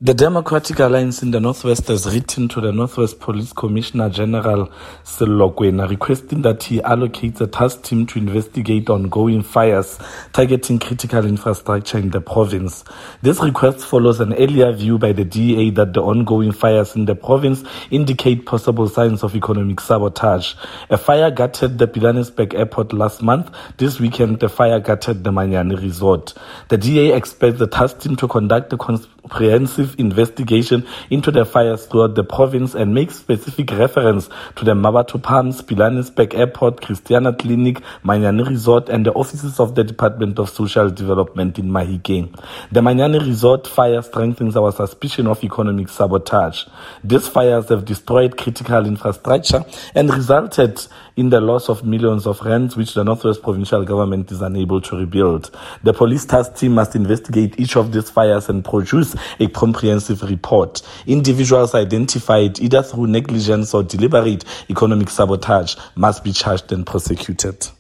The Democratic Alliance in the Northwest has written to the Northwest Police Commissioner General Sello Kwena requesting that he allocates a task team to investigate ongoing fires targeting critical infrastructure in the province. This request follows an earlier view by the DEA that the ongoing fires in the province indicate possible signs of economic sabotage. A fire gutted the Pilanesberg Airport last month. This weekend, the fire gutted the Manyani Resort. The DEA expects the task team to conduct a comprehensive investigation into the fires throughout the province and make specific reference to the Mmabatho Palms, Pilanesberg Airport, Christiana Clinic, Manyani Resort, and the offices of the Department of Social Development in Mahikeng. The Manyani Resort fire strengthens our suspicion of economic sabotage. These fires have destroyed critical infrastructure and resulted in the loss of millions of rands, which the Northwest Provincial Government is unable to rebuild. The police task team must investigate each of these fires and produce a comprehensive report. Individuals identified either through negligence or deliberate economic sabotage must be charged and prosecuted.